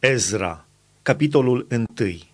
Ezra, capitolul 1.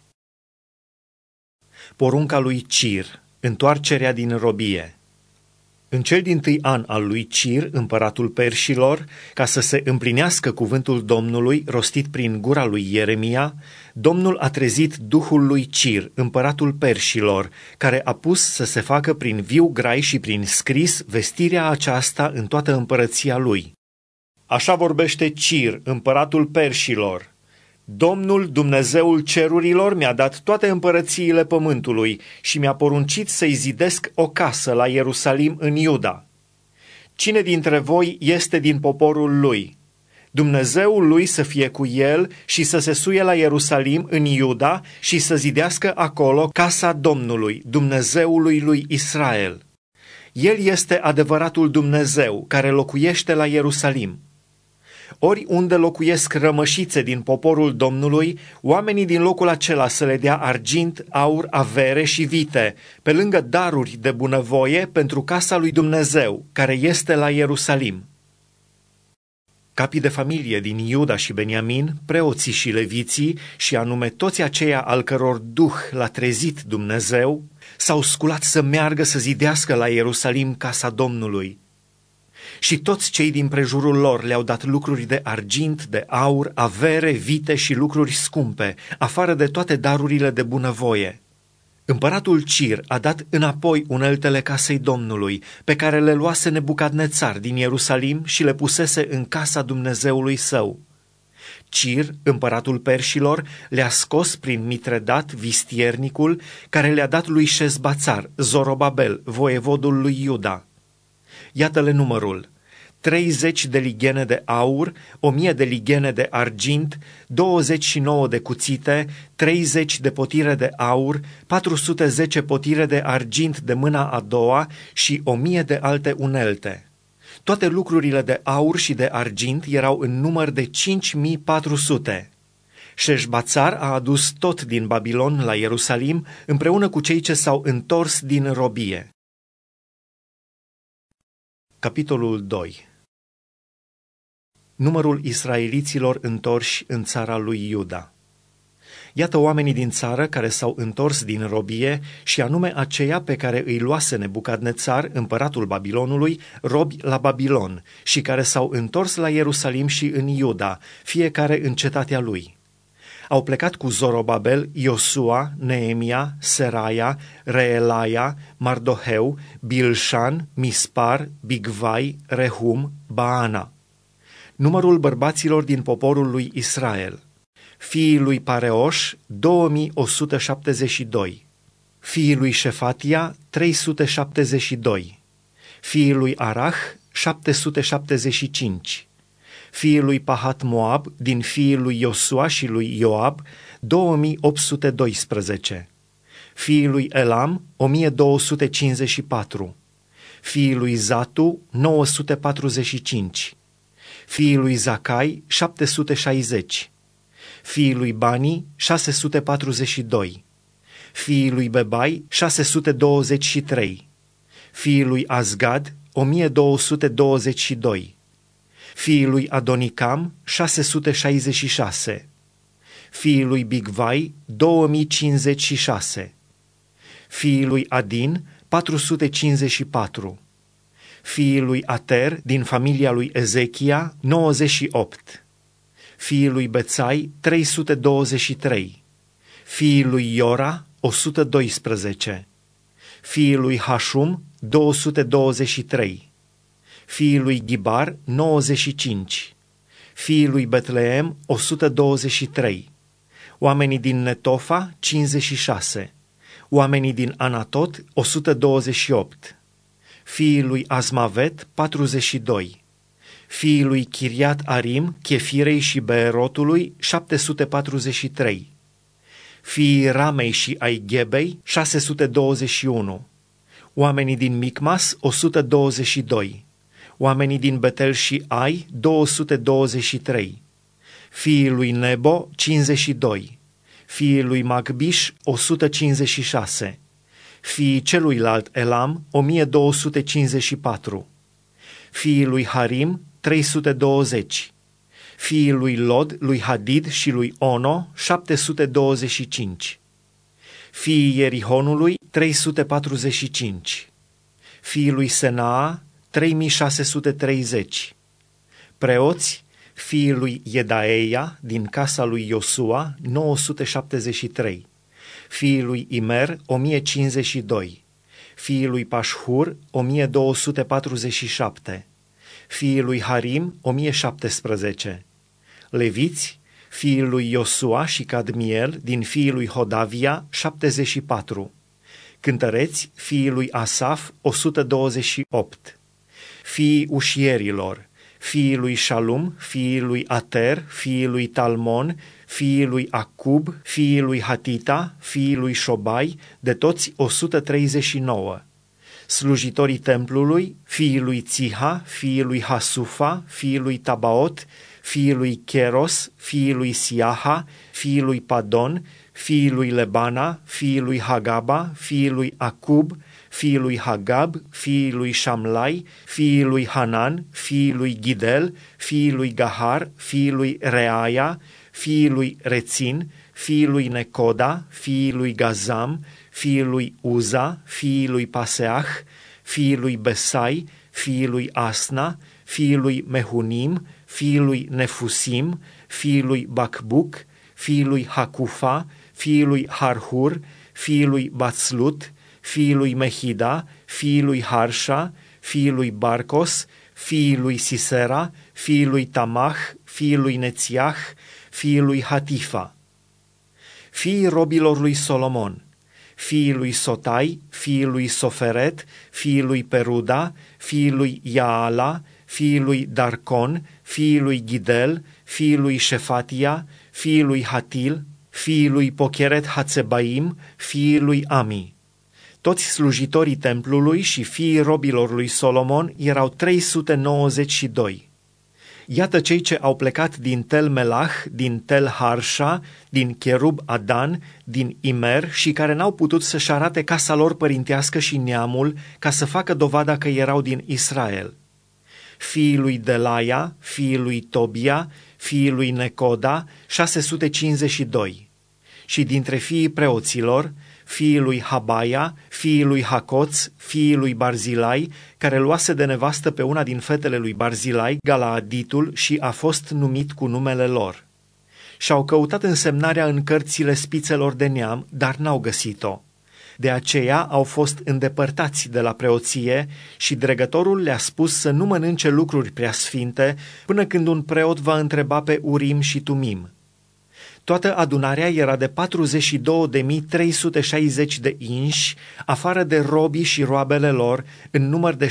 Porunca lui Cir, întoarcerea din robie. În cel dintâi an al lui Cir, împăratul Perșilor, ca să se împlinească cuvântul Domnului rostit prin gura lui Ieremia, Domnul a trezit duhul lui Cir, împăratul Perșilor, care a pus să se facă prin viu grai și prin scris vestirea aceasta în toată împărăția lui. Așa vorbește Cir, împăratul Perșilor: Domnul, Dumnezeul cerurilor, mi-a dat toate împărățiile pământului și mi-a poruncit să-i zidesc o casă la Ierusalim în Iuda. Cine dintre voi este din poporul lui? Dumnezeul lui să fie cu el și să se suie la Ierusalim în Iuda și să zidească acolo casa Domnului, Dumnezeului lui Israel. El este adevăratul Dumnezeu care locuiește la Ierusalim. Oriunde locuiesc rămășițe din poporul Domnului, oamenii din locul acela să le dea argint, aur, avere și vite, pe lângă daruri de bunăvoie pentru casa lui Dumnezeu, care este la Ierusalim. Capii de familie din Iuda și Beniamin, preoții și leviții, și anume toți aceia al căror duh l-a trezit Dumnezeu, s-au sculat să meargă să zidească la Ierusalim casa Domnului. Și toți cei din prejurul lor le-au dat lucruri de argint, de aur, avere, vite și lucruri scumpe, afară de toate darurile de bunăvoie. Împăratul Cir a dat înapoi uneltele casei Domnului, pe care le luase Nebucadnețar din Ierusalim și le pusese în casa Dumnezeului său. Cir, împăratul Perșilor, le-a scos prin Mitredat, vistiernicul, care le-a dat lui Șezbațar, Zorobabel, voievodul lui Iuda. Iată-le numărul: 30 de lighene de aur, 1000 de lighene de argint, 29 de cuțite, 30 de potire de aur, 410 potire de argint de mâna a doua și 1000 de alte unelte. Toate lucrurile de aur și de argint erau în număr de 5400. Șeșbațar a adus tot din Babilon la Ierusalim împreună cu cei ce s-au întors din robie. Capitolul 2. Numărul israeliților întorși în țara lui Iuda. Iată oamenii din țară care s-au întors din robie, și anume aceia pe care îi luase Nebucadnețar, împăratul Babilonului, robi la Babilon, și care s-au întors la Ierusalim și în Iuda, fiecare în cetatea lui. Au plecat cu Zorobabel, Iosua, Neemia, Seraia, Reelaia, Mardoheu, Bilșan, Mispar, Bigvai, Rehum, Baana. Numărul bărbaților din poporul lui Israel: fiii lui Pareoș, 2172, fiii lui Șefatia, 372, fiii lui Arah, 775, fiii lui Pahat Moab, din fiii lui Iosua și lui Ioab, 2812, fiii lui Elam, 1254, fiii lui Zatu, 945, fiii lui Zacai, 760, fiii lui Bani, 642, fiii lui Bebai, 623, fiii lui Azgad, 1222, fiii lui Adonicam, 666, fiii lui Bigvai, 2056, fiii lui Adin, 454, fiii lui Ater, din familia lui Ezechia, 98, fiii lui Bețai, 323, fiii lui Iora, 112, fiii lui Hașum, 223, fiii lui Ghibar, 95, fiii lui Betleem, 123, oamenii din Netofa, 56, oamenii din Anatot, 128, fiii lui Azmavet, 42, fiii lui Chiriat Arim, Chefirei și Beerotului, 743, fiii Ramei și ai Ghebei, 621, oamenii din Micmas, 122, oamenii din Betel și Ai, 223, fiii lui Nebo, 52, fiii lui Magbiș, 156, fiii celuilalt Elam, 1254, fiii lui Harim, 320, fiii lui Lod, lui Hadid și lui Ono, 725, fiii Ierihonului, 345, fiii lui Senaa, 3630, preoți, fiii lui Iedaeia, din casa lui Iosua, 973, fiii lui Imer, 1052, fiii lui Pașhur, 1247, fiii lui Harim, 1017, leviți, fiii lui Iosua și Cadmiel, din fiii lui Hodavia, 74, cântăreți, fiii lui Asaf, 128, fiii ușierilor, fiii lui Shalum, fiii lui Ater, fiii lui Talmon, fiii lui Acub, fiii lui Hatita, fiii lui Șobai, de toți 139, slujitorii templului, fiii lui Țiha, fiii lui Hasufa, fiii lui Tabaot, fiii lui Cheros, fiii lui Siaha, fiii lui Padon, fiii lui Lebana, fiii lui Hagaba, fiii lui Acub, fiii lui Hagab, fiii lui Șamlai, fiii lui Hanan, fiii lui Ghidel, fiii lui Gahar, fiii lui Reaia, fiii lui Rețin, fiii lui Necoda, fiii lui Gazam, fiii lui Uza, fiii lui Paseah, fiii lui Besai, fiii lui Asna, fiii lui Mehunim, fiii lui Nefusim, fiii lui Bacbuc, fiii lui Hacufa, fiii lui Harhur, fiii lui Bațlut, fiii lui Mehida, fiii lui Harsha, fiii lui Barcos, fiii lui Sisera, fiii lui Tamah, fiii lui Nețiah, fiii lui Hatifa, fiii robilor lui Solomon, fiii lui Sotai, fiii lui Soferet, fiii lui Peruda, fiii lui Iaala, fiii lui Darcon, fiii lui Ghidel, fiii lui Șefatia, fiii lui Hatil, fiii lui Pocheret Hatzebaim, fiii lui Ami. Toți slujitorii templului și fiii robilor lui Solomon erau 392. Iată cei ce au plecat din Tel Melah, din Tel Harsha, din Cherub Adan, din Imer și care n-au putut să-și arate casa lor părintească și neamul ca să facă dovada că erau din Israel. Fiii lui Delaia, fiii lui Tobia, fiii lui Necoda, 652. Și dintre fiii preoților, fiii lui Habaia, fiii lui Hacoț, fiii lui Barzilai, care luase de nevastă pe una din fetele lui Barzilai, Galaaditul, și a fost numit cu numele lor. Și-au căutat însemnarea în cărțile spițelor de neam, dar n-au găsit-o. De aceea au fost îndepărtați de la preoție și dregătorul le-a spus să nu mănânce lucruri preasfinte până când un preot va întreba pe Urim și Tumim. Toată adunarea era de 42.360 de inși, afară de robii și roabele lor, în număr de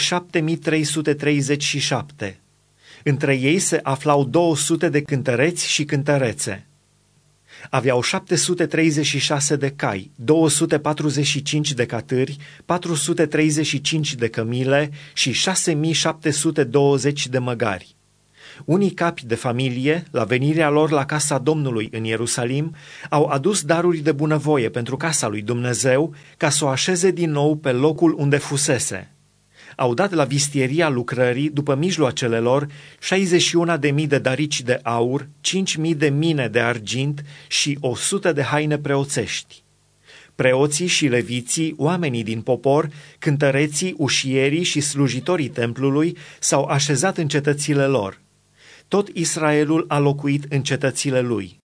7.337. Între ei se aflau 200 de cântăreți și cântărețe. Aveau 736 de cai, 245 de catâri, 435 de cămile și 6.720 de măgari. Unii capi de familie, la venirea lor la casa Domnului în Ierusalim, au adus daruri de bunăvoie pentru casa lui Dumnezeu, ca să o așeze din nou pe locul unde fusese. Au dat la vistieria lucrării, după mijloacele lor, 61.000 de darici de aur, 5.000 de mine de argint și 100 de haine preoțești. Preoții și leviții, oamenii din popor, cântăreții, ușierii și slujitorii templului s-au așezat în cetățile lor. Tot Israelul a locuit în cetățile lui.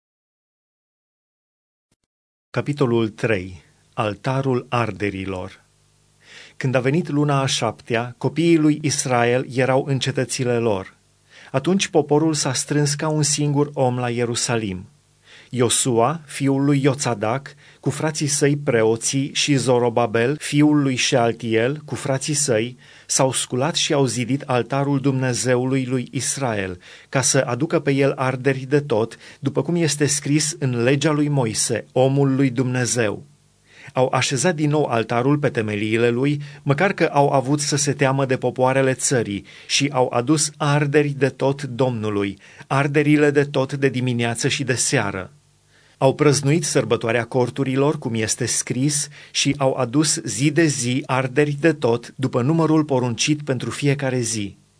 Capitolul 3. Altarul arderilor. Când a venit luna a 7-a, copiii lui Israel erau în cetățile lor. Atunci poporul s-a strâns ca un singur om la Ierusalim. Iosua, fiul lui Ioțadac, cu frații săi preoții, și Zorobabel, fiul lui Șealtiel, cu frații săi, s-au sculat și au zidit altarul Dumnezeului lui Israel, ca să aducă pe el arderi de tot, după cum este scris în legea lui Moise, omul lui Dumnezeu. Au așezat din nou altarul pe temeliile lui, măcar că au avut să se teamă de popoarele țării, și au adus arderi de tot Domnului, arderile de tot de dimineață și de seară. Au prăznuit sărbătoarea corturilor, cum este scris, și au adus zi de zi arderi de tot, după numărul poruncit pentru fiecare zi.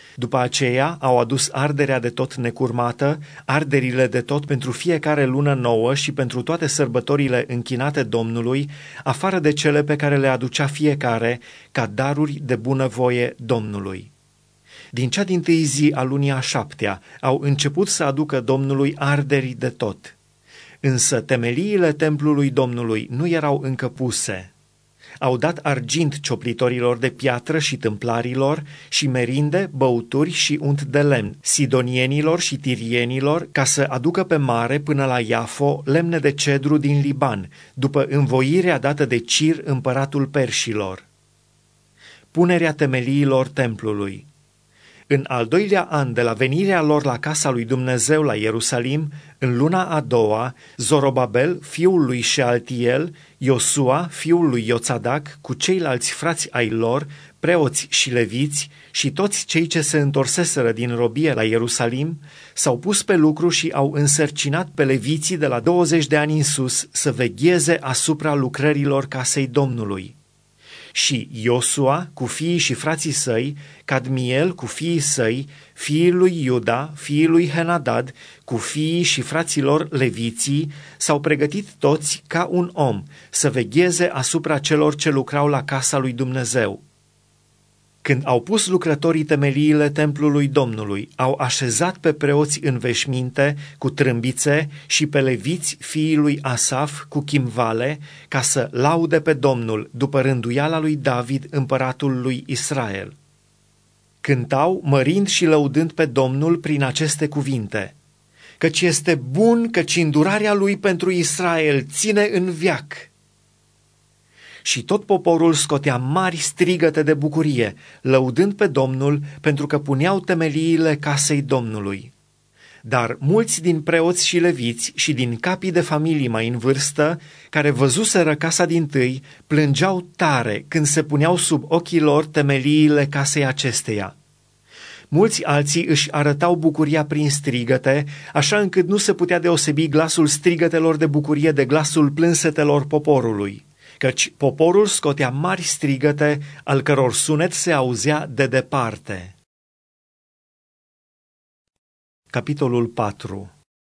După aceea au adus arderea de tot necurmată, arderile de tot pentru fiecare lună nouă și pentru toate sărbătorile închinate Domnului, afară de cele pe care le aducea fiecare ca daruri de bunăvoie Domnului. Din cea dintâi zi a lunii a 7-a au început să aducă Domnului arderi de tot. Însă temeliile templului Domnului nu erau încă puse. Au dat argint cioplitorilor de piatră și tâmplarilor și merinde, băuturi și unt de lemn, sidonienilor și tirienilor, ca să aducă pe mare până la Iafo lemne de cedru din Liban, după învoirea dată de Cir, împăratul perșilor. Punerea temeliilor templului. În al doilea an de la venirea lor la casa lui Dumnezeu la Ierusalim, în luna a doua, Zorobabel, fiul lui Shealtiel, Iosua, fiul lui Ioțadac, cu ceilalți frați ai lor, preoți și leviți, și toți cei ce se întorseseră din robie la Ierusalim, s-au pus pe lucru și au însărcinat pe leviții de la 20 de ani în sus să vegheze asupra lucrărilor casei Domnului. Și Iosua cu fiii și frații săi, Cadmiel cu fiii săi, fiii lui Iuda, fiii lui Henadad, cu fiii și fraților leviții, s-au pregătit toți ca un om să vegheze asupra celor ce lucrau la casa lui Dumnezeu. Când au pus lucrătorii temeliile templului Domnului, au așezat pe preoți în veșminte cu trâmbițe și pe leviți fiii lui Asaf cu chimvale, ca să laude pe Domnul după rânduiala lui David, împăratul lui Israel. Cântau mărind și lăudând pe Domnul prin aceste cuvinte: căci este bun, căci îndurarea lui pentru Israel ține în veac. Și tot poporul scotea mari strigăte de bucurie, lăudând pe Domnul, pentru că puneau temeliile casei Domnului. Dar mulți din preoți și leviți și din capii de familii mai în vârstă, care văzuseră casa dintâi, plângeau tare când se puneau sub ochii lor temeliile casei acesteia. Mulți alții își arătau bucuria prin strigăte, așa încât nu se putea deosebi glasul strigătelor de bucurie de glasul plânsetelor poporului, căci poporul scotea mari strigăte, al căror sunet se auzea de departe. Capitolul 4.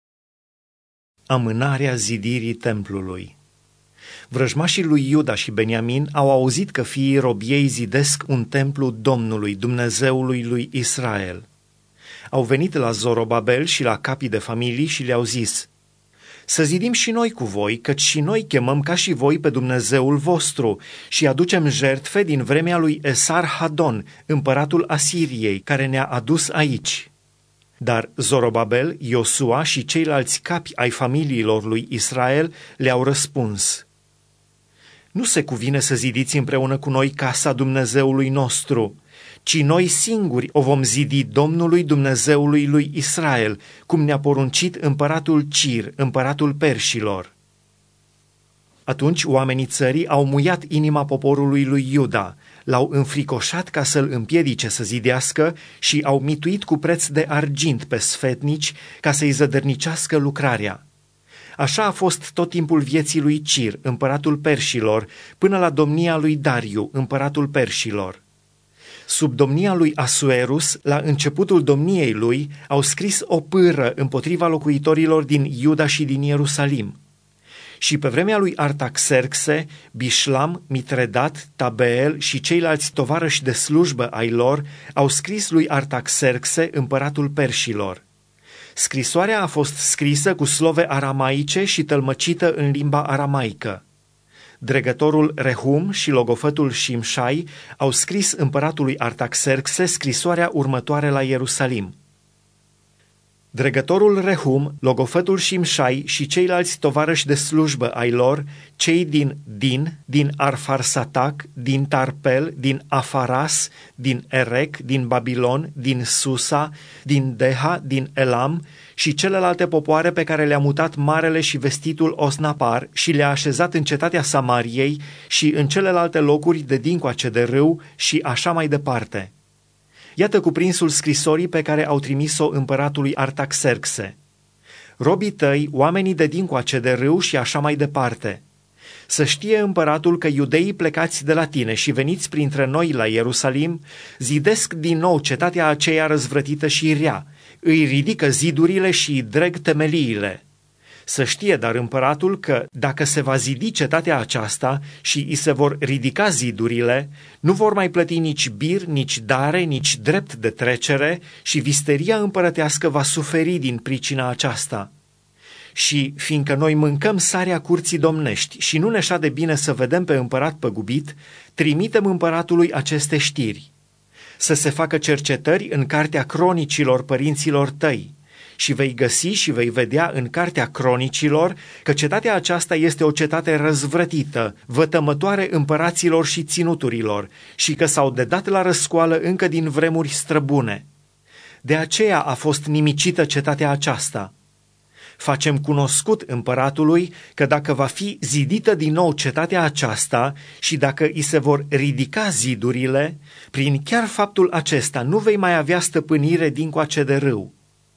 Amânarea zidirii templului. Vrăjmașii lui Iuda și Beniamin au auzit că fiii robiei zidesc un templu Domnului, Dumnezeului lui Israel. Au venit la Zorobabel și la capii de familii și le-au zis: să zidim și noi cu voi, căci și noi chemăm ca și voi pe Dumnezeul vostru și aducem jertfe din vremea lui Esar-Hadon, împăratul Asiriei, care ne-a adus aici. Dar Zorobabel, Iosua și ceilalți capi ai familiilor lui Israel le-au răspuns: nu se cuvine să zidiți împreună cu noi casa Dumnezeului nostru, ci noi singuri o vom zidi Domnului Dumnezeului lui Israel, cum ne-a poruncit împăratul Cir, împăratul perșilor. Atunci oamenii țării au muiat inima poporului lui Iuda, l-au înfricoșat ca să-l împiedice să zidească și au mituit cu preț de argint pe sfetnici ca să-i zădărnicească lucrarea. Așa a fost tot timpul vieții lui Cir, împăratul perșilor, până la domnia lui Dariu, împăratul perșilor. Sub domnia lui Asuerus, la începutul domniei lui, au scris o pâră împotriva locuitorilor din Iuda și din Ierusalim. Și pe vremea lui Artaxerxe, Bișlam, Mitredat, Tabeel și ceilalți tovarăși de slujbă ai lor au scris lui Artaxerxe, împăratul perșilor. Scrisoarea a fost scrisă cu slove aramaice și tălmăcită în limba aramaică. Dregătorul Rehum și logofătul Shimshai au scris împăratului Artaxerxe scrisoarea următoare la Ierusalim. Dregătorul Rehum, logofătul Shimshai și ceilalți tovarăși de slujbă ai lor, cei din Din, din Arfarsatac, din Tarpel, din Afaras, din Erec, din Babilon, din Susa, din Deha, din Elam și celelalte popoare pe care le-a mutat marele și vestitul Osnapar și le-a așezat în cetatea Samariei și în celelalte locuri de dincoace de râu și așa mai departe. Iată cuprinsul scrisorii pe care au trimis-o împăratului Artaxerxe. Robii tăi, oamenii de dincoace de râu și așa mai departe. Să știe împăratul că iudeii plecați de la tine și veniți printre noi la Ierusalim zidesc din nou cetatea aceea răzvrătită și rea, îi ridică zidurile și îi dreg temeliile. Să știe dar împăratul că, dacă se va zidi cetatea aceasta și îi se vor ridica zidurile, nu vor mai plăti nici bir, nici dare, nici drept de trecere și visteria împărătească va suferi din pricina aceasta. Și, fiindcă noi mâncăm sarea curții domnești și nu ne șade bine să vedem pe împărat păgubit, trimitem împăratului aceste știri. Să se facă cercetări în cartea cronicilor părinților tăi, și vei găsi și vei vedea în cartea cronicilor că cetatea aceasta este o cetate răzvrătită, vătămătoare împăraților și ținuturilor, și că s-au dedat la răscoală încă din vremuri străbune. De aceea a fost nimicită cetatea aceasta. Facem cunoscut împăratului că dacă va fi zidită din nou cetatea aceasta și dacă îi se vor ridica zidurile, prin chiar faptul acesta nu vei mai avea stăpânire dincoace de râu.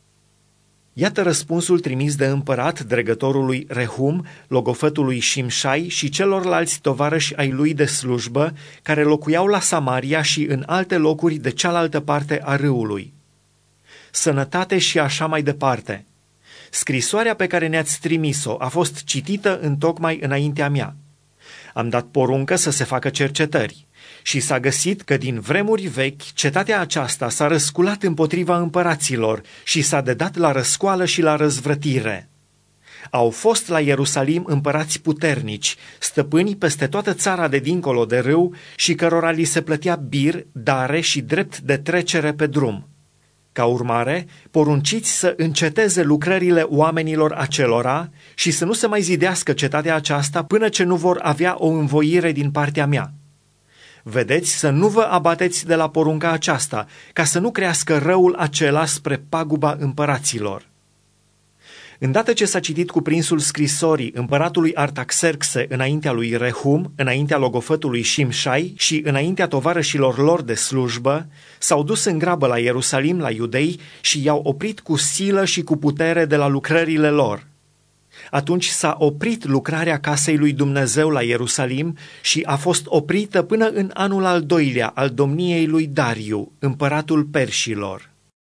Iată răspunsul trimis de împărat dregătorului Rehum, logofătului Șimșai și celorlalți tovarăși ai lui de slujbă, care locuiau la Samaria și în alte locuri de cealaltă parte a râului. Sănătate și așa mai departe. Scrisoarea pe care ne-ați trimis-o a fost citită întocmai înaintea mea. Am dat poruncă să se facă cercetări și s-a găsit că din vremuri vechi cetatea aceasta s-a răsculat împotriva împăraților și s-a dedat la răscoală și la răzvrătire. Au fost la Ierusalim împărați puternici, stăpâni peste toată țara de dincolo de râu și cărora li se plătea bir, dare și drept de trecere pe drum. Ca urmare, porunciți să înceteze lucrările oamenilor acelora și să nu se mai zidească cetatea aceasta până ce nu vor avea o învoire din partea mea. Vedeți să nu vă abateți de la porunca aceasta, ca să nu crească răul acela spre paguba împăraților. Îndată ce s-a citit cuprinsul scrisorii împăratului Artaxerxe înaintea lui Rehum, înaintea logofătului Șimșai și înaintea tovarășilor lor de slujbă, s-au dus în grabă la Ierusalim, la iudei, și i-au oprit cu silă și cu putere de la lucrările lor. Atunci s-a oprit lucrarea casei lui Dumnezeu la Ierusalim și a fost oprită până în anul al doilea al domniei lui Dariu, împăratul Perșilor.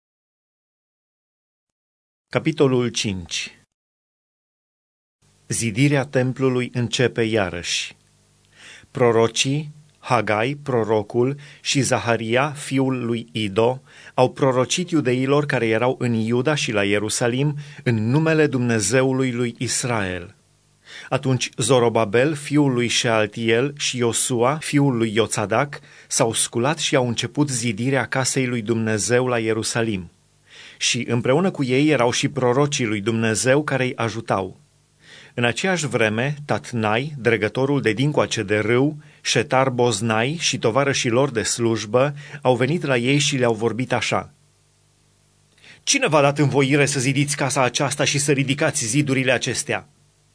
Capitolul 5. Zidirea templului începe iarăși. Prorocii, Hagai, prorocul, și Zaharia, fiul lui Ido, au prorocit iudeilor care erau în Iuda și la Ierusalim în numele Dumnezeului lui Israel. Atunci Zorobabel, fiul lui Shealtiel, și Iosua, fiul lui Ioțadac, s-au sculat și au început zidirea casei lui Dumnezeu la Ierusalim. Și împreună cu ei erau și prorocii lui Dumnezeu care îi ajutau. În aceeași vreme, Tatnai, dregătorul de dincoace de râu, Șetar Boznai și tovarășii lor de slujbă au venit la ei și le-au vorbit așa: Cine v-a dat învoire să zidiți casa aceasta și să ridicați zidurile acestea?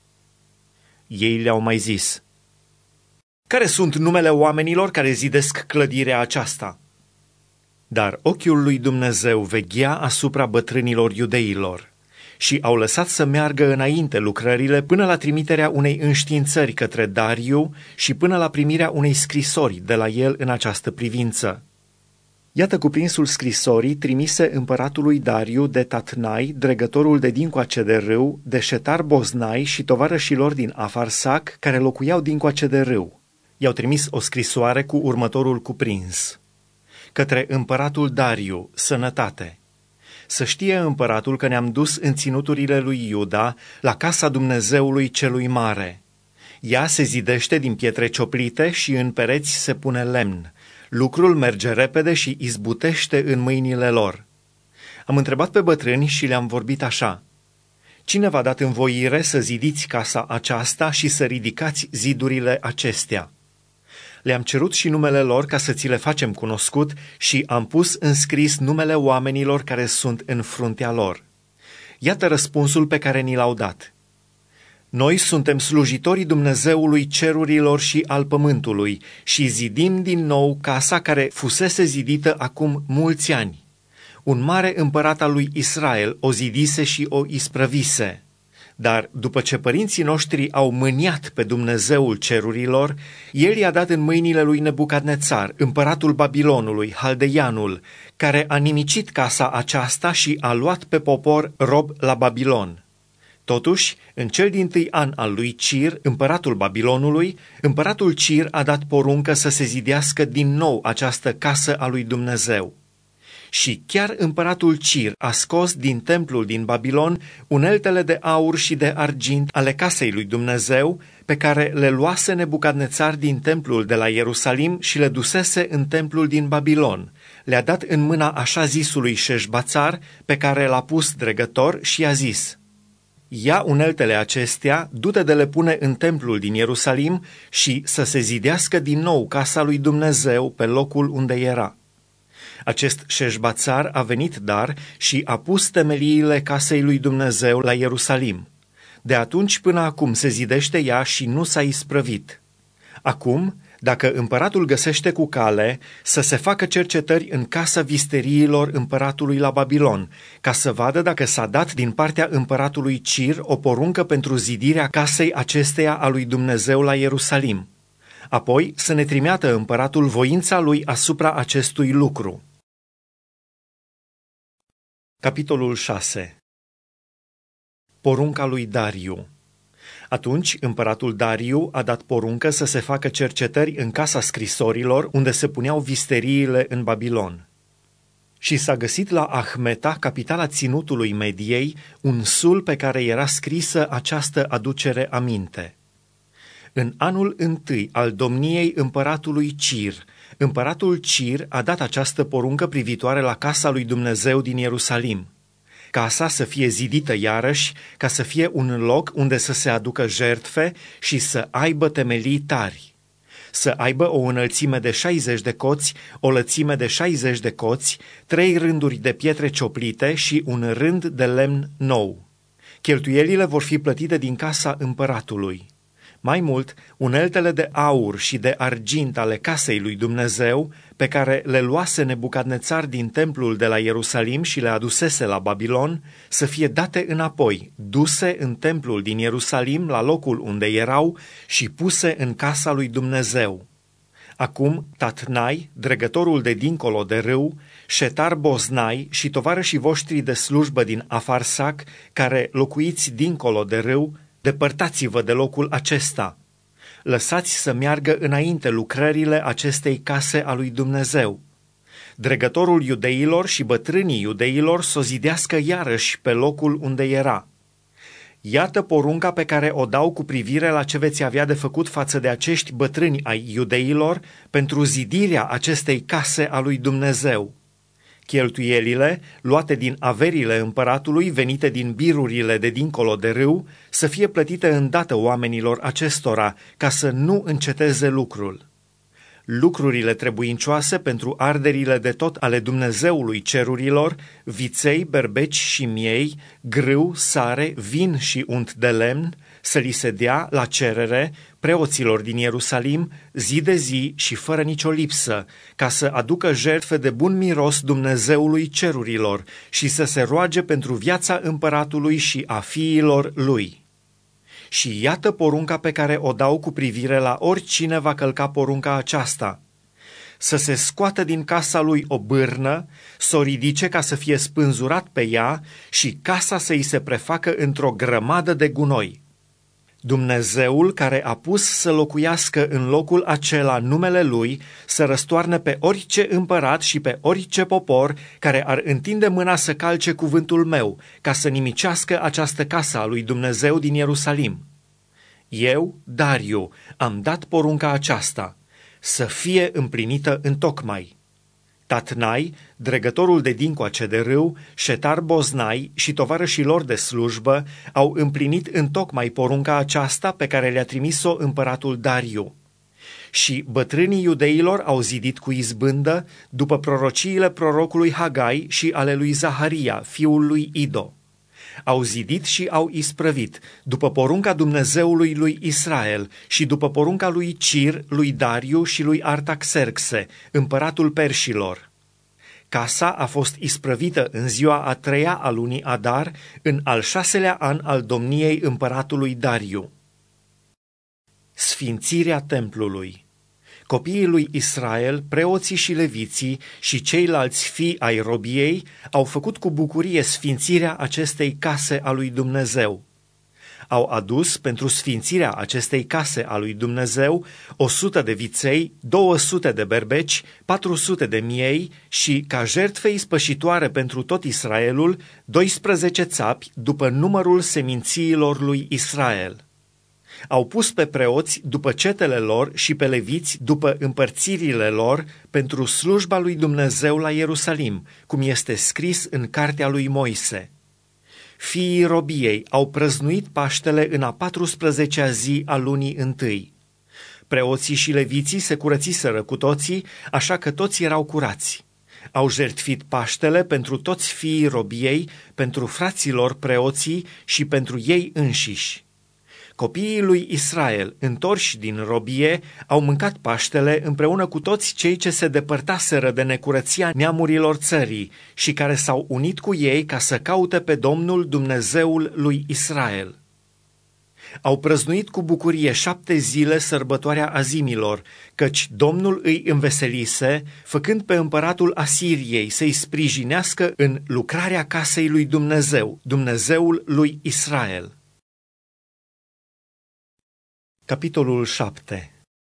Ei le-au mai zis: Care sunt numele oamenilor care zidesc clădirea aceasta? Dar ochiul lui Dumnezeu veghea asupra bătrânilor iudeilor și au lăsat să meargă înainte lucrările până la trimiterea unei înștiințări către Dariu și până la primirea unei scrisori de la el în această privință. Iată cuprinsul scrisorii trimise împăratului Dariu de Tatnai, dregătorul de dincoace de râu, de Șetar Boznai și tovarășilor din Afarsac, care locuiau dincoace de râu. I-au trimis o scrisoare cu următorul cuprins: Către împăratul Dariu, sănătate. Să știe împăratul că ne-am dus în ținuturile lui Iuda, la casa Dumnezeului celui mare. Ea se zidește din pietre cioplite și în pereți se pune lemn. Lucrul merge repede și izbutește în mâinile lor. Am întrebat pe bătrâni și le-am vorbit așa: Cine v-a dat învoire să zidiți casa aceasta și să ridicați zidurile acestea? Le-am cerut și numele lor ca să ți le facem cunoscut și am pus în scris numele oamenilor care sunt în fruntea lor. Iată răspunsul pe care ni l-au dat: Noi suntem slujitorii Dumnezeului cerurilor și al pământului și zidim din nou casa care fusese zidită acum mulți ani. Un mare împărat al lui Israel o zidise și o isprăvise. Dar după ce părinții noștri au mâniat pe Dumnezeul cerurilor, el i-a dat în mâinile lui Nebucadnețar, împăratul Babilonului, Haldeianul, care a nimicit casa aceasta și a luat pe popor rob la Babilon. Totuși, în cel dintâi an al lui Cir, împăratul Babilonului, împăratul Cir a dat poruncă să se zidească din nou această casă a lui Dumnezeu. Și chiar împăratul Cir a scos din templul din Babilon uneltele de aur și de argint ale casei lui Dumnezeu, pe care le luase Nebucadnețar din templul de la Ierusalim și le dusese în templul din Babilon. Le-a dat în mâna așa zisului Șeșbațar, pe care l-a pus dregător, și i-a zis: ia uneltele acestea, du-te de le pune în templul din Ierusalim și să se zidească din nou casa lui Dumnezeu pe locul unde era. Acest Șeșbațar a venit dar și a pus temeliile casei lui Dumnezeu la Ierusalim. De atunci până acum se zidește ea și nu s-a isprăvit. Acum, dacă împăratul găsește cu cale, să se facă cercetări în casa visteriilor împăratului la Babilon, ca să vadă dacă s-a dat din partea împăratului Cir o poruncă pentru zidirea casei acesteia a lui Dumnezeu la Ierusalim. Apoi să ne trimeată împăratul voința lui asupra acestui lucru. Capitolul 6. Porunca lui Dariu. Atunci împăratul Dariu a dat poruncă să se facă cercetări în casa scrisorilor unde se puneau visteriile în Babilon. Și s-a găsit la Ahmeta, capitala ținutului Mediei, un sul pe care era scrisă această aducere aminte. În anul întâi al domniei împăratului Cir, împăratul Cir a dat această poruncă privitoare la casa lui Dumnezeu din Ierusalim. Casa să fie zidită iarăși, ca să fie un loc unde să se aducă jertfe și să aibă temelii tari. Să aibă o înălțime de 60 de coți, o lățime de 60 de coți, 3 rânduri de pietre cioplite și un rând de lemn nou. Cheltuielile vor fi plătite din casa împăratului. Mai mult, uneltele de aur și de argint ale casei lui Dumnezeu, pe care le luase Nebucadnețar din templul de la Ierusalim și le adusese la Babilon, să fie date înapoi, duse în templul din Ierusalim la locul unde erau și puse în casa lui Dumnezeu. Acum Tatnai, dregătorul de dincolo de râu, Șetar Boznai și tovarășii voștri de slujbă din Afarsac, care locuiți dincolo de râu, depărtați-vă de locul acesta. Lăsați să meargă înainte lucrările acestei case a lui Dumnezeu. Dregătorul iudeilor și bătrânii iudeilor s-o zidească iarăși pe locul unde era. Iată porunca pe care o dau cu privire la ce veți avea de făcut față de acești bătrâni ai iudeilor pentru zidirea acestei case a lui Dumnezeu. Cheltuielile, luate din averile împăratului venite din birurile de dincolo de râu, să fie plătite îndată oamenilor acestora, ca să nu înceteze lucrul. Lucrurile trebuincioase pentru arderile de tot ale Dumnezeului cerurilor, viței, berbeci și miei, grâu, sare, vin și unt de lemn, să li se dea la cerere preoților din Ierusalim, zi de zi și fără nicio lipsă, ca să aducă jertfe de bun miros Dumnezeului cerurilor și să se roage pentru viața împăratului și a fiilor lui. Și iată porunca pe care o dau cu privire la oricine va călca porunca aceasta: să se scoată din casa lui o bârnă, să o ridice ca să fie spânzurat pe ea și casa să îi se prefacă într-o grămadă de gunoi. Dumnezeul care a pus să locuiască în locul acela numele lui, să răstoarne pe orice împărat și pe orice popor care ar întinde mâna să calce cuvântul meu, ca să nimicească această casă a lui Dumnezeu din Ierusalim. Eu, Dariu, am dat porunca aceasta, să fie împlinită întocmai. Tatnai, dregătorul de dincoace de râu, Șetar Boznai și tovarășii lor de slujbă au împlinit întocmai porunca aceasta pe care le-a trimis-o împăratul Dariu. Și bătrânii iudeilor au zidit cu izbândă după prorociile prorocului Hagai și ale lui Zaharia, fiul lui Ido. Au zidit și au isprăvit, după porunca Dumnezeului lui Israel și după porunca lui Cir, lui Dariu și lui Artaxerxe, împăratul perșilor. Casa a fost isprăvită în ziua a 3-a a lunii Adar, în al 6-lea an al domniei împăratului Dariu. Sfințirea templului. Copiii lui Israel, preoții și leviții și ceilalți fii ai robiei au făcut cu bucurie sfințirea acestei case a lui Dumnezeu. Au adus pentru sfințirea acestei case a lui Dumnezeu 100 de viței, 200 de berbeci, 400 de miei și, ca jertfe ispășitoare pentru tot Israelul, 12 țapi după numărul semințiilor lui Israel. Au pus pe preoți după cetele lor și pe leviți după împărțirile lor pentru slujba lui Dumnezeu la Ierusalim, cum este scris în cartea lui Moise. Fiii robiei au prăznuit Paștele în a 14-a zi a lunii întâi. Preoții și leviții se curățiseră cu toții, așa că toți erau curați. Au jertfit Paștele pentru toți fiii robiei, pentru fraților preoții și pentru ei înșiși. Copiii lui Israel, întorși din robie, au mâncat Paștele împreună cu toți cei ce se depărtaseră de necurăția neamurilor țării și care s-au unit cu ei ca să caute pe Domnul Dumnezeul lui Israel. Au prăznuit cu bucurie 7 zile sărbătoarea azimilor, căci Domnul îi înveselise, făcând pe împăratul Asiriei să-i sprijinească în lucrarea casei lui Dumnezeu, Dumnezeul lui Israel. Capitolul 7.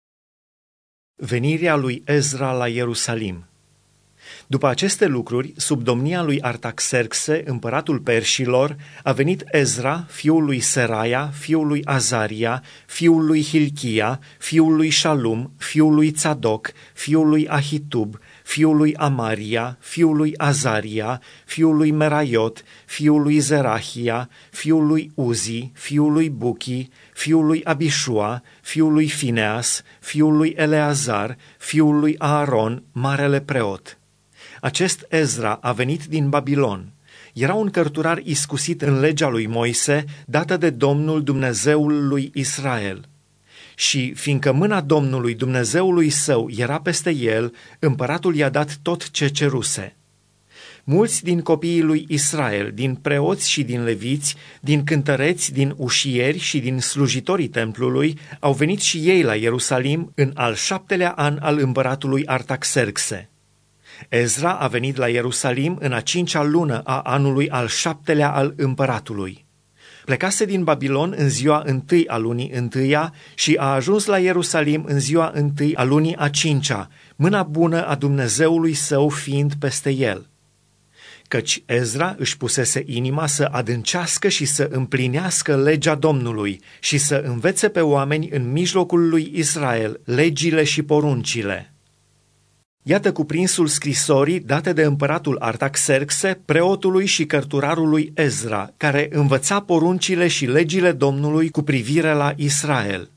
Venirea lui Ezra la Ierusalim. După aceste lucruri, sub domnia lui Artaxerxe, împăratul perșilor, a venit Ezra, fiul lui Seraia, fiul lui Azaria, fiul lui Hilchia, fiul lui Shalum, fiul lui Tzadok, fiul lui Ahitub, fiul lui Amaria, fiul lui Azaria, fiul lui Meraiot, fiul lui Zerahia, fiul lui Uzi, fiul lui Buchi, fiul lui Abishua, fiul lui Fineas, fiul lui Eleazar, fiul lui Aaron, marele preot. Acest Ezra a venit din Babilon. Era un cărturar iscusit în legea lui Moise, dată de Domnul Dumnezeul lui Israel. Și, fiindcă mâna Domnului Dumnezeului său era peste el, împăratul i-a dat tot ce ceruse. Mulți din copiii lui Israel, din preoți și din leviți, din cântăreți, din ușieri și din slujitorii templului, au venit și ei la Ierusalim în al 7-lea an al împăratului Artaxerxe. Ezra a venit la Ierusalim în a 5-a lună a anului al 7-lea al împăratului. Plecase din Babilon în ziua 1 a lunii 1 și a ajuns la Ierusalim în ziua 1 a lunii a 5-a, mâna bună a Dumnezeului său fiind peste el. Căci Ezra își pusese inima să adâncească și să împlinească legea Domnului și să învețe pe oameni în mijlocul lui Israel legile și poruncile. Iată cuprinsul scrisorii date de împăratul Artaxerxe, preotului și cărturarului Ezra, care învăța poruncile și legile Domnului cu privire la Israel.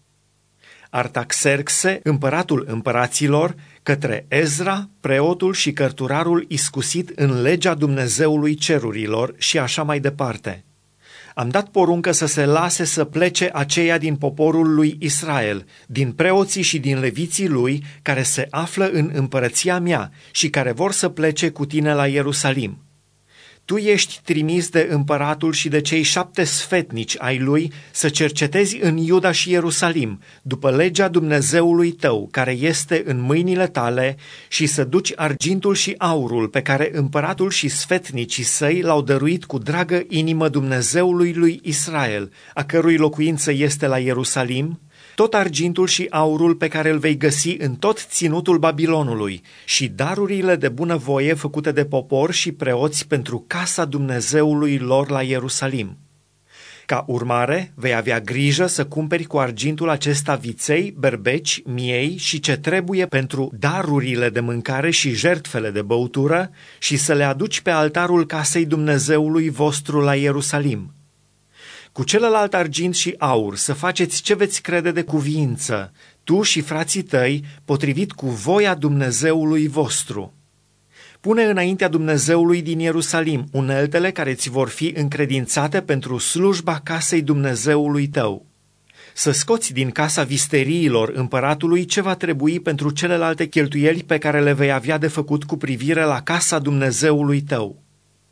Artaxerxe, împăratul împăraților, către Ezra, preotul și cărturarul iscusit în legea Dumnezeului cerurilor și așa mai departe. Am dat poruncă să se lase să plece aceia din poporul lui Israel, din preoții și din leviții lui, care se află în împărăția mea și care vor să plece cu tine la Ierusalim. Tu ești trimis de împăratul și de cei 7 sfetnici ai lui să cercetezi în Iuda și Ierusalim, după legea Dumnezeului tău, care este în mâinile tale, și să duci argintul și aurul pe care împăratul și sfetnicii săi l-au dăruit cu dragă inimă Dumnezeului lui Israel, a cărui locuință este la Ierusalim, tot argintul și aurul pe care îl vei găsi în tot ținutul Babilonului și darurile de bunăvoie făcute de popor și preoți pentru casa Dumnezeului lor la Ierusalim. Ca urmare, vei avea grijă să cumperi cu argintul acesta viței, berbeci, miei și ce trebuie pentru darurile de mâncare și jertfele de băutură și să le aduci pe altarul casei Dumnezeului vostru la Ierusalim. Cu celălalt argint și aur să faceți ce veți crede de cuviință, tu și frații tăi, potrivit cu voia Dumnezeului vostru. Pune înaintea Dumnezeului din Ierusalim uneltele care ți vor fi încredințate pentru slujba casei Dumnezeului tău. să scoți din casa visteriilor împăratului ce va trebui pentru celelalte cheltuieli pe care le vei avea de făcut cu privire la casa Dumnezeului tău.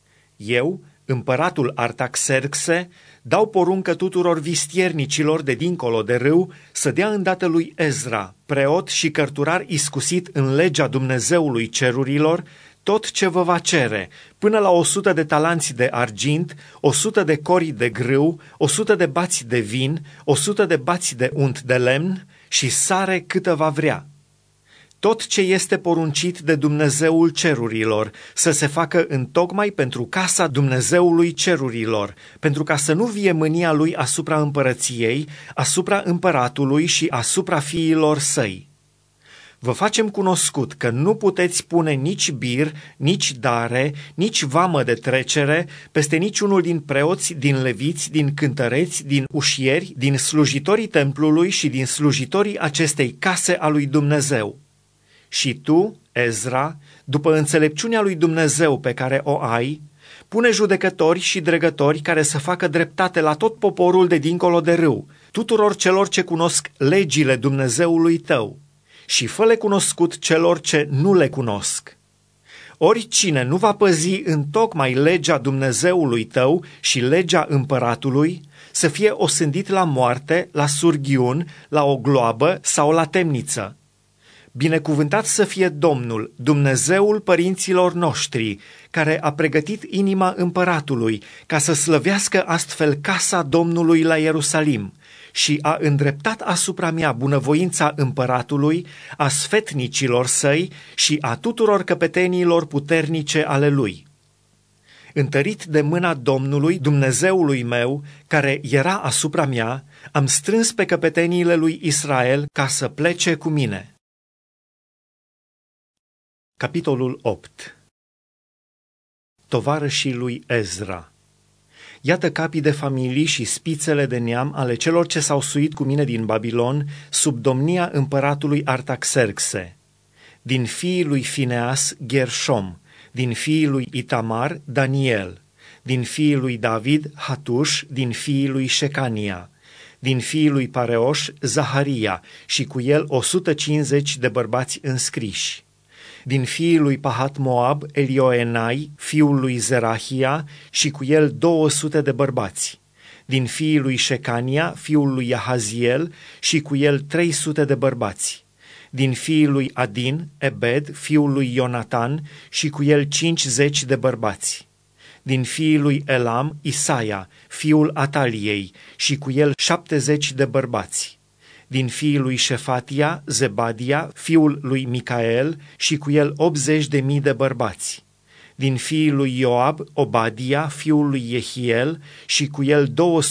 Eu, împăratul Artaxerxe, dau poruncă tuturor vistiernicilor de dincolo de râu să dea îndată lui Ezra, preot și cărturar iscusit în legea Dumnezeului cerurilor, tot ce vă va cere, până la 100 de talanți de argint, 100 de cori de grâu, 100 de bați de vin, 100 de bați de unt de lemn și sare câtă va vrea. Tot ce este poruncit de Dumnezeul cerurilor să se facă întocmai pentru casa Dumnezeului cerurilor, pentru ca să nu vie mânia lui asupra împărăției, asupra împăratului și asupra fiilor săi. Vă facem cunoscut că nu puteți pune nici bir, nici dare, nici vamă de trecere peste niciunul din preoți, din leviți, din cântăreți, din ușieri, din slujitorii templului și din slujitorii acestei case a lui Dumnezeu. Și tu, Ezra, după înțelepciunea lui Dumnezeu pe care o ai, pune judecători și dregători care să facă dreptate la tot poporul de dincolo de râu, tuturor celor ce cunosc legile Dumnezeului tău, și fă-le cunoscut celor ce nu le cunosc. Oricine nu va păzi întocmai legea Dumnezeului tău și legea împăratului, să fie osândit la moarte, la surghiun, la o gloabă sau la temniță. Binecuvântat să fie Domnul, Dumnezeul părinților noștri, care a pregătit inima împăratului ca să slăvească astfel casa Domnului la Ierusalim și a îndreptat asupra mea bunăvoința împăratului, a sfetnicilor săi și a tuturor căpetenilor puternice ale lui. Întărit de mâna Domnului, Dumnezeului meu, care era asupra mea, am strâns pe căpeteniile lui Israel ca să plece cu mine. Capitolul 8. Tovarășii lui Ezra. Iată capii de familii și spițele de neam ale celor ce s-au suit cu mine din Babilon sub domnia împăratului Artaxerxe. Din fiii lui Fineas, Gershom, din fiii lui Itamar, Daniel, din fiii lui David, Hatuș, din fiii lui Șecania, din fiii lui Pareoș, Zaharia și cu el 150 de bărbați înscriși. Din fiii lui Pahat Moab, Elioenai, fiul lui Zerahia, și cu el 200 de bărbați. Din fiii lui Șecania, fiul lui Yahaziel, și cu el 300 de bărbați. Din fiii lui Adin, Ebed, fiul lui Ionatan, și cu el 50 de bărbați. Din fiii lui Elam, Isaia, fiul Ataliei, și cu el 70 de bărbați. Din fiii lui Șefatia, Zebadia, fiul lui Micael, și cu el 80.000 de bărbați. Din fiii lui Ioab, Obadia, fiul lui Jehiel, și cu el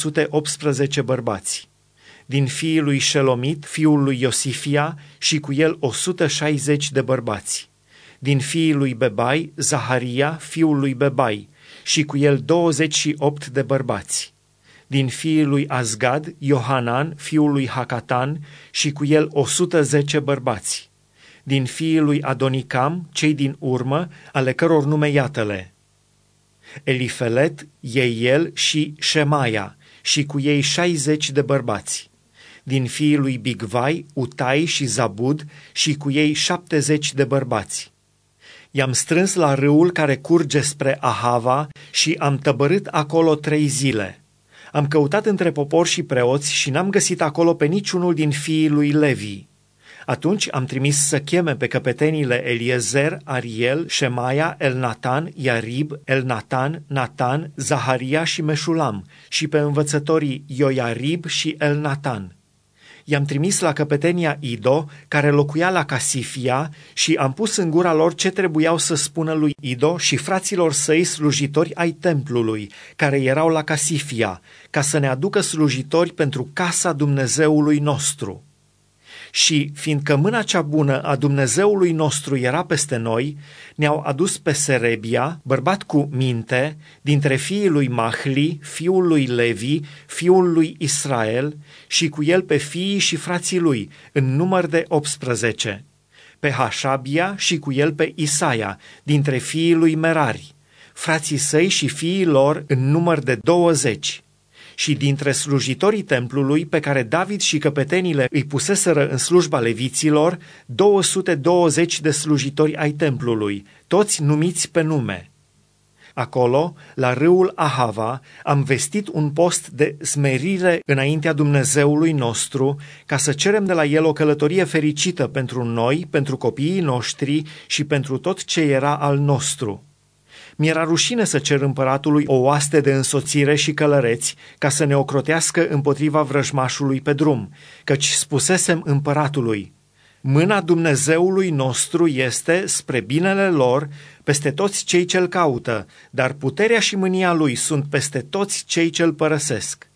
218 bărbați. Din fiii lui Shelomit, fiul lui Iosifia, și cu el 160 de bărbați. Din fiii lui Bebai, Zaharia, fiul lui Bebai, și cu el 28 de bărbați. Din fiii lui Azgad, Iohanan, fiul lui Hakatan, și cu el 110 bărbați. Din fiii lui Adonicam, cei din urmă, ale căror nume iată-le: Elifelet, Jeiel și Shemaia, și cu ei 60 de bărbați. Din fiii lui Bigvai, Utai și Zabud, și cu ei 70 de bărbați. I-am strâns la râul care curge spre Ahava și am tăbărât acolo 3 zile. Am căutat între popor și preoți și n-am găsit acolo pe niciunul din fiii lui Levi. Atunci am trimis să cheme pe căpetenile Eliezer, Ariel, Shemaia, Elnatan, Iarib, Elnatan, Natan, Zaharia și Meșulam și pe învățătorii Ioiarib și Elnatan. I-am trimis la căpetenia Ido, care locuia la Casifia, și am pus în gura lor ce trebuiau să spună lui Ido și fraților săi slujitori ai templului, care erau la Casifia, ca să ne aducă slujitori pentru casa Dumnezeului nostru. Și, fiindcă mâna cea bună a Dumnezeului nostru era peste noi, ne-au adus pe Serebia, bărbat cu minte, dintre fiii lui Mahli, fiul lui Levi, fiul lui Israel, și cu el pe fiii și frații lui, în număr de 18, pe Hașabia și cu el pe Isaia, dintre fiii lui Merari, frații săi și fiii lor în număr de 20, și dintre slujitorii templului pe care David și căpetenile îi puseseră în slujba leviților, 220 de slujitori ai templului, toți numiți pe nume. Acolo, la râul Ahava, am vestit un post de smerire înaintea Dumnezeului nostru, ca să cerem de la El o călătorie fericită pentru noi, pentru copiii noștri și pentru tot ce era al nostru. Mi-era rușine să cer împăratului o oaste de însoțire și călăreți, ca să ne ocrotească împotriva vrăjmașului pe drum, căci spusesem împăratului: mâna Dumnezeului nostru este spre binele lor peste toți cei ce-l caută, dar puterea și mânia lui sunt peste toți cei ce-l părăsesc.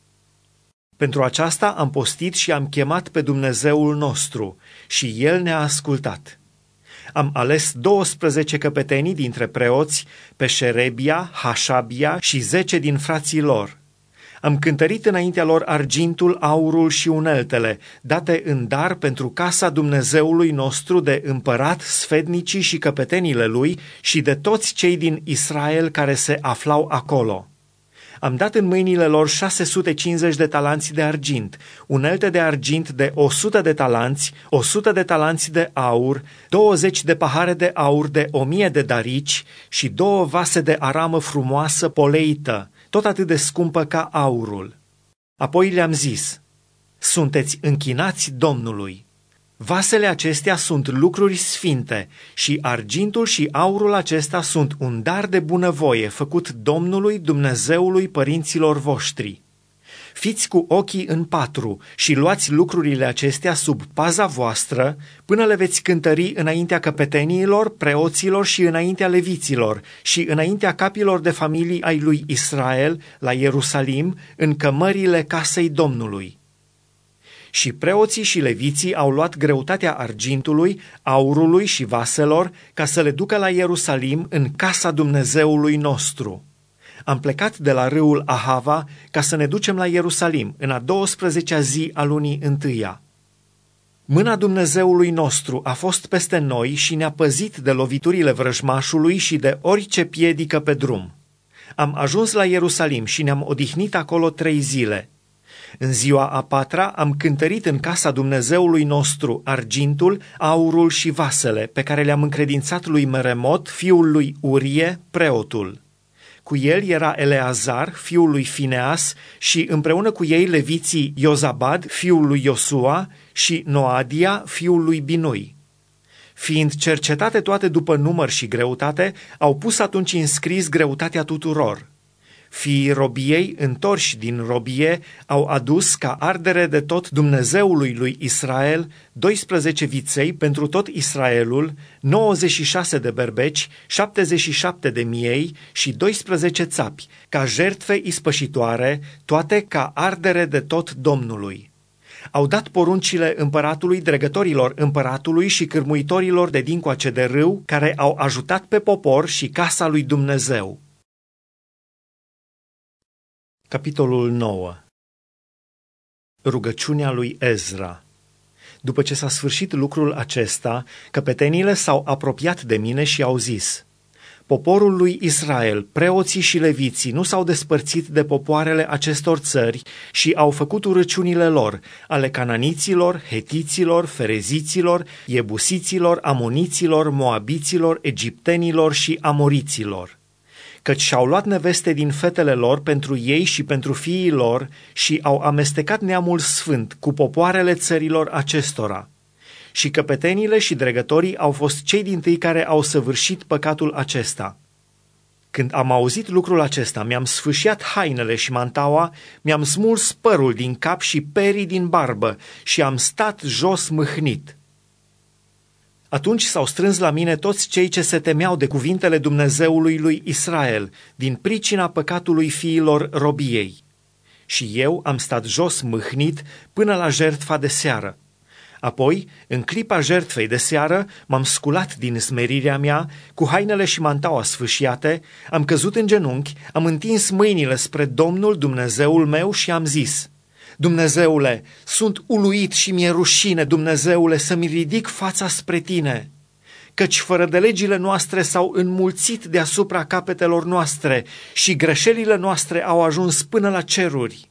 Pentru aceasta am postit și am chemat pe Dumnezeul nostru și El ne-a ascultat. Am ales 12 căpetenii dintre preoți, pe Șerebia, Hașabia și 10 din frații lor. Am cântărit înaintea lor argintul, aurul și uneltele, date în dar pentru casa Dumnezeului nostru de împărat, sfetnicii și căpetenile lui și de toți cei din Israel care se aflau acolo. Am dat în mâinile lor 650 de talanți de argint, unelte de argint de 100 de talanți, 100 de talanți de aur, 20 de pahare de aur de 1000 de darici și 2 vase de aramă frumoasă poleită, tot atât de scumpă ca aurul. Apoi le-am zis: sunteți închinați Domnului. Vasele acestea sunt lucruri sfinte și argintul și aurul acesta sunt un dar de bunăvoie făcut Domnului Dumnezeului părinților voștri. Fiți cu ochii în patru și luați lucrurile acestea sub paza voastră până le veți cântări înaintea căpeteniilor, preoților și înaintea leviților și înaintea capilor de familii ai lui Israel la Ierusalim, în cămările casei Domnului. Și preoții și leviții au luat greutatea argintului, aurului și vaselor ca să le ducă la Ierusalim în casa Dumnezeului nostru. Am plecat de la râul Ahava ca să ne ducem la Ierusalim în a 12-a zi a lunii întâia. Mâna Dumnezeului nostru a fost peste noi și ne-a păzit de loviturile vrăjmașului și de orice piedică pe drum. Am ajuns la Ierusalim și ne-am odihnit acolo 3 zile. În ziua a 4-a am cântărit în casa Dumnezeului nostru argintul, aurul și vasele pe care le-am încredințat lui Meremot, fiul lui Urie, preotul. Cu el era Eleazar, fiul lui Fineas, și împreună cu ei leviții Iozabad, fiul lui Iosua, și Noadia, fiul lui Binui. Fiind cercetate toate după număr și greutate, au pus atunci în scris greutatea tuturor. Fiii robiei, întorși din robie, au adus ca ardere de tot Dumnezeului lui Israel 12 viței pentru tot Israelul, 96 de berbeci, 77 de miei și 12 țapi, ca jertfe ispășitoare, toate ca ardere de tot Domnului. Au dat poruncile împăratului, dregătorilor împăratului și cârmuitorilor de dincoace de râu, care au ajutat pe popor și casa lui Dumnezeu. Capitolul 9. Rugăciunea lui Ezra. După ce s-a sfârșit lucrul acesta, căpetenile s-au apropiat de mine și au zis: poporul lui Israel, preoții și leviții nu s-au despărțit de popoarele acestor țări și au făcut urăciunile lor, ale cananiților, hetiților, fereziților, iebusiților, amoniților, moabiților, egiptenilor și amoriților. Căci și-au luat neveste din fetele lor pentru ei și pentru fiii lor și au amestecat neamul sfânt cu popoarele țărilor acestora. Și căpetenile și dregătorii au fost cei dintâi care au săvârșit păcatul acesta. Când am auzit lucrul acesta, mi-am sfâșiat hainele și mantaua, mi-am smuls părul din cap și perii din barbă și am stat jos mâhnit. Atunci s-au strâns la mine toți cei ce se temeau de cuvintele Dumnezeului lui Israel, din pricina păcatului fiilor robiei. Și eu am stat jos mâhnit până la jertfa de seară. Apoi, în clipa jertfei de seară, m-am sculat din smerirea mea, cu hainele și mantaua sfâșiate, am căzut în genunchi, am întins mâinile spre Domnul Dumnezeul meu și am zis: Dumnezeule, sunt uluit și mi-e rușine, Dumnezeule, să-mi ridic fața spre tine, căci fără de legile noastre s-au înmulțit deasupra capetelor noastre și greșelile noastre au ajuns până la ceruri.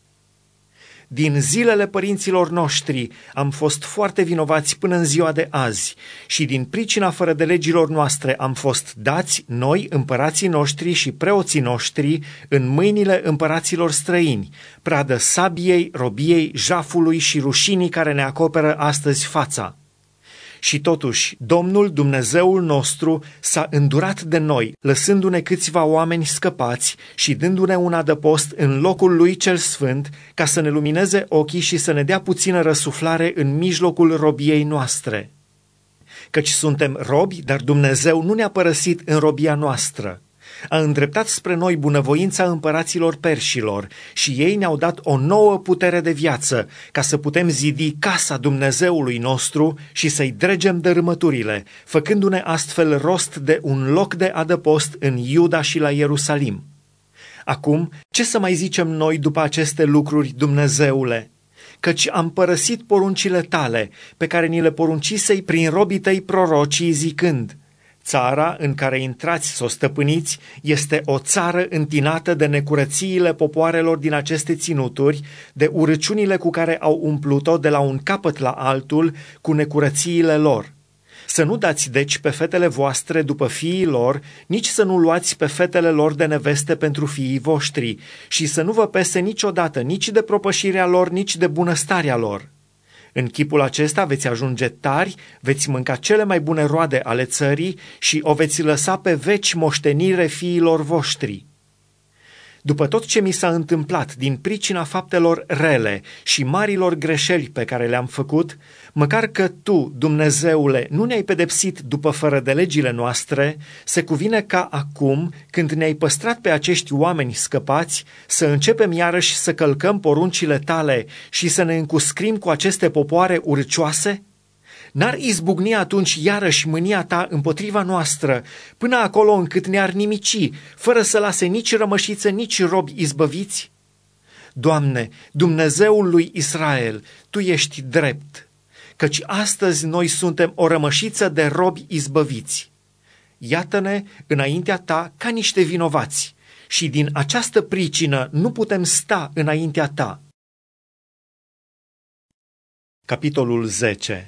Din zilele părinților noștri am fost foarte vinovați până în ziua de azi și din pricina fără de legilor noastre am fost dați noi, împărații noștri și preoții noștri, în mâinile împăraților străini, pradă sabiei, robiei, jafului și rușinii care ne acoperă astăzi fața. Și totuși, Domnul Dumnezeul nostru s-a îndurat de noi, lăsându-ne câțiva oameni scăpați și dându-ne un adăpost în locul lui cel sfânt, ca să ne lumineze ochii și să ne dea puțină răsuflare în mijlocul robiei noastre. Căci suntem robi, dar Dumnezeu nu ne-a părăsit în robia noastră. A îndreptat spre noi bunăvoința împăraților perșilor și ei ne-au dat o nouă putere de viață, ca să putem zidi casa Dumnezeului nostru și să-i dregem dărâmăturile, făcându-ne astfel rost de un loc de adăpost în Iuda și la Ierusalim. Acum, ce să mai zicem noi după aceste lucruri, Dumnezeule? Căci am părăsit poruncile tale, pe care ni le poruncisei prin robii tăi prorocii, zicând: țara în care intrați să o stăpâniți este o țară întinată de necurățiile popoarelor din aceste ținuturi, de urăciunile cu care au umplut-o de la un capăt la altul cu necurățiile lor. Să nu dați deci pe fetele voastre după fiii lor, nici să nu luați pe fetele lor de neveste pentru fiii voștri, și să nu vă pese niciodată nici de propășirea lor, nici de bunăstarea lor. În chipul acesta veți ajunge tari, veți mânca cele mai bune roade ale țării și o veți lăsa pe veci moștenire fiilor voștri. După tot ce mi s-a întâmplat din pricina faptelor rele și marilor greșeli pe care le-am făcut, măcar că tu, Dumnezeule, nu ne-ai pedepsit după fără de legile noastre, se cuvine ca acum, când ne-ai păstrat pe acești oameni scăpați, să începem iarăși să călcăm poruncile tale și să ne încuscrim cu aceste popoare urcioase? N-ar izbucni atunci iarăși mânia ta împotriva noastră, până acolo încât ne-ar nimici, fără să lase nici rămășiță, nici robi izbăviți? Doamne, Dumnezeul lui Israel, Tu ești drept, căci astăzi noi suntem o rămășiță de robi izbăviți. Iată-ne înaintea Ta ca niște vinovați și din această pricină nu putem sta înaintea Ta. Capitolul 10.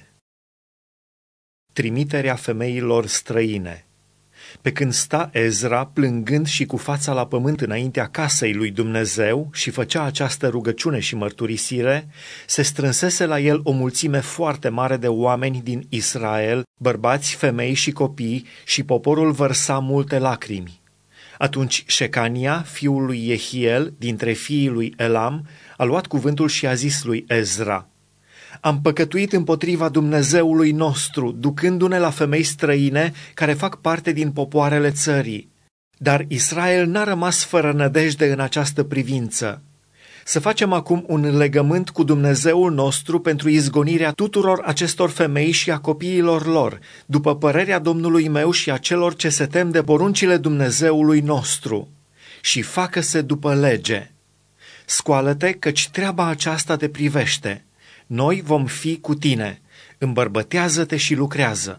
Trimiterea femeilor străine. Pe când sta Ezra plângând și cu fața la pământ înaintea casei lui Dumnezeu și făcea această rugăciune și mărturisire, se strânsese la el o mulțime foarte mare de oameni din Israel, bărbați, femei și copii, și poporul vărsa multe lacrimi. Atunci Șecania, fiul lui Jehiel, dintre fiii lui Elam, a luat cuvântul și a zis lui Ezra: am păcătuit împotriva Dumnezeului nostru, ducându-ne la femei străine care fac parte din popoarele țării. Dar Israel n-a rămas fără nădejde în această privință. Să facem acum un legământ cu Dumnezeul nostru pentru izgonirea tuturor acestor femei și a copiilor lor, după părerea Domnului meu și a celor ce se tem de poruncile Dumnezeului nostru. Și facă-se după lege. Scoală-te, căci treaba aceasta te privește. Noi vom fi cu tine, îmbărbătează-te și lucrează.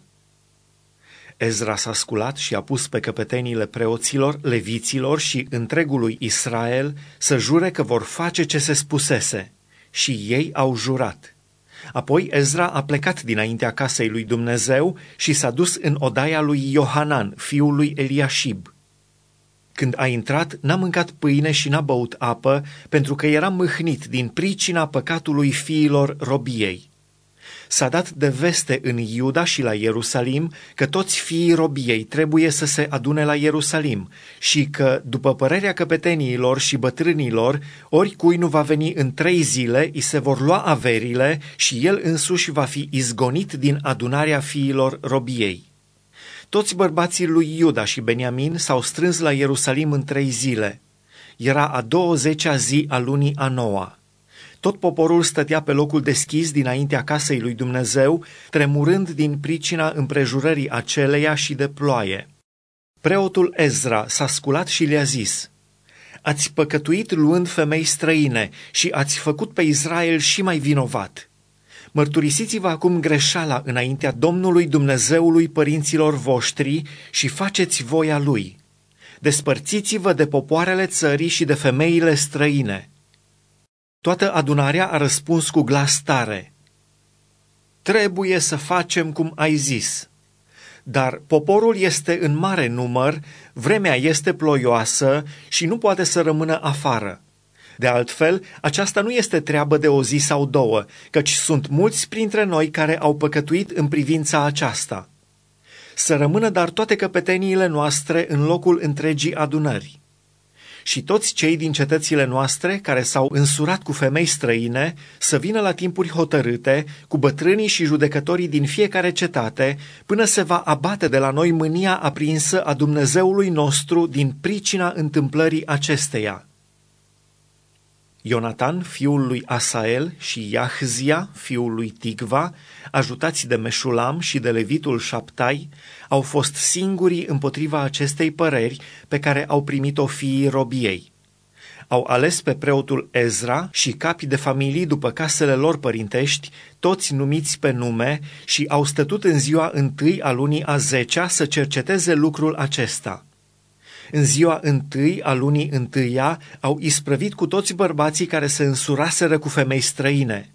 Ezra s-a sculat și a pus pe căpetenile preoților, leviților și întregului Israel să jure că vor face ce se spusese, și ei au jurat. Apoi Ezra a plecat dinaintea casei lui Dumnezeu și s-a dus în odaia lui Iohanan, fiul lui Eliașib. Când a intrat, n-a mâncat pâine și n-a băut apă, pentru că era mâhnit din pricina păcatului fiilor robiei. S-a dat de veste în Iuda și la Ierusalim că toți fiii robiei trebuie să se adune la Ierusalim și că, după părerea căpeteniilor și bătrânilor, oricui nu va veni în 3 zile, îi se vor lua averile și el însuși va fi izgonit din adunarea fiilor robiei. Toți bărbații lui Iuda și Beniamin s-au strâns la Ierusalim în 3 zile. Era a 20-a zi a lunii a 9-a. Tot poporul stătea pe locul deschis dinaintea casei lui Dumnezeu, tremurând din pricina împrejurării aceleia și de ploaie. Preotul Ezra s-a sculat și le-a zis: ați păcătuit luând femei străine și ați făcut pe Israel și mai vinovat. Mărturisiți-vă acum greșeala înaintea Domnului Dumnezeului părinților voștri și faceți voia Lui. Despărțiți-vă de popoarele țării și de femeile străine. Toată adunarea a răspuns cu glas tare: Trebuie să facem cum ai zis. Dar poporul este în mare număr, vremea este ploioasă și nu poate să rămână afară. De altfel, aceasta nu este treabă de o zi sau două, căci sunt mulți printre noi care au păcătuit în privința aceasta. Să rămână dar toate căpeteniile noastre în locul întregii adunări. Și toți cei din cetățile noastre care s-au însurat cu femei străine să vină la timpuri hotărâte cu bătrânii și judecătorii din fiecare cetate, până se va abate de la noi mânia aprinsă a Dumnezeului nostru din pricina întâmplării acesteia. Ionatan, fiul lui Asael, și Iahzia, fiul lui Ticva, ajutați de Meșulam și de levitul Șaptai, au fost singurii împotriva acestei păreri pe care au primit-o fiii robiei. Au ales pe preotul Ezra și capi de familii după casele lor părintești, toți numiți pe nume, și au stătut în ziua întâi a lunii a 10-a să cerceteze lucrul acesta. În ziua întâi a lunii întâia au isprăvit cu toți bărbații care se însuraseră cu femei străine.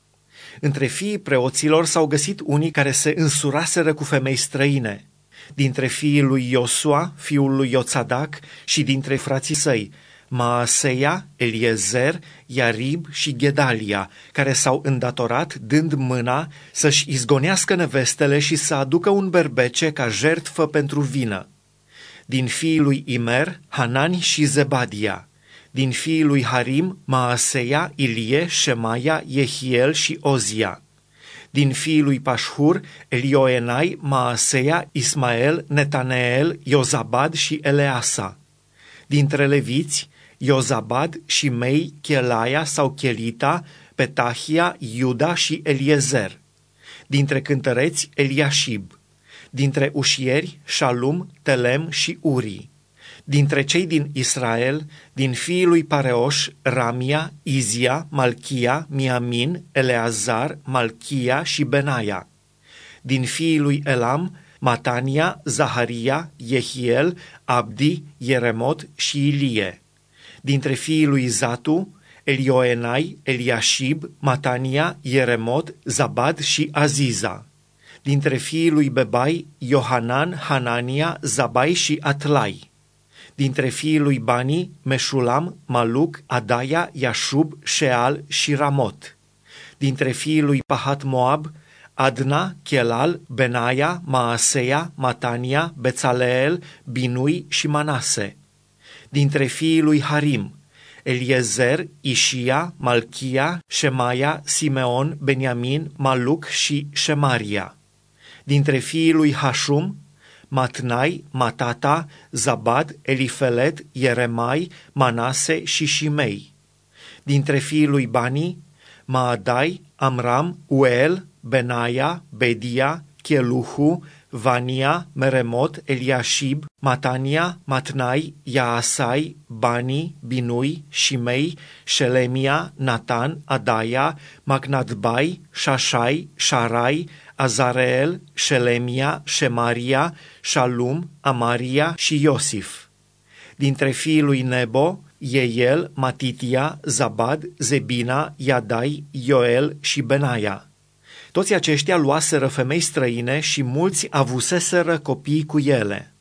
Între fiii preoților s-au găsit unii care se însuraseră cu femei străine. Dintre fiii lui Iosua, fiul lui Ioțadac, și dintre frații săi, Maaseia, Eliezer, Iarib și Gedalia, care s-au îndatorat dând mâna să-și izgonească nevestele și să aducă un berbece ca jertfă pentru vină. Din fiii lui Imer, Hanani și Zebadia. Din fiii lui Harim, Maaseia, Ilie, Șemaia, Jehiel și Ozia. Din fiii lui Pașhur, Elioenai, Maaseia, Ismael, Netaneel, Iozabad și Eleasa. Dintre leviți, Iozabad, Shimei, Chelaia sau Chelita, Petahia, Iuda și Eliezer. Dintre cântăreți, Eliashib. Dintre ușieri, Shalum, Telem și Uri. Dintre cei din Israel, din fiii lui Pareoș, Ramia, Izia, Malchia, Miamin, Eleazar, Malchia și Benaia. Din fiii lui Elam, Matania, Zaharia, Jehiel, Abdi, Yeremot și Ilie. Dintre fiii lui Zatu, Elioenai, Eliashib, Matania, Yeremot, Zabad și Aziza. Dintre fiii lui Bebai, Iohanan, Hanania, Zabai și Atlai. Dintre fiii lui Bani, Meșulam, Maluc, Adaia, Iașub, Sheal și Ramot. Dintre fiii lui Pahat Moab, Adna, Chelal, Benaia, Maaseia, Matania, Bețaleel, Binui și Manase. Dintre fiii lui Harim, Eliezer, Ișia, Malchia, Shemaia, Simeon, Beniamin, Maluc și Shemaria. Dintre fiii lui Hashum, Matnai, Matata, Zabad, Elifelet, Ieremai, Manase și Shimei. Dintre fiii lui Bani, Maadai, Amram, Uel, Benaia, Bedia, Cheluhu, Vania, Meremot, Eliashib, Matania, Matnai, Yaasai, Bani, Binui, Shimei, Shelemia, Natan, Adaia, Magnadbai, Shashai, Sharai, Azareel, Shelemia, Shemaria, Shalum, Amaria și Iosif. Dintre fiii lui Nebo, Yeiel, Matitia, Zabad, Zebina, Iadai, Ioel și Benaia. Toți aceștia luaseră femei străine și mulți avuseseră copii cu ele.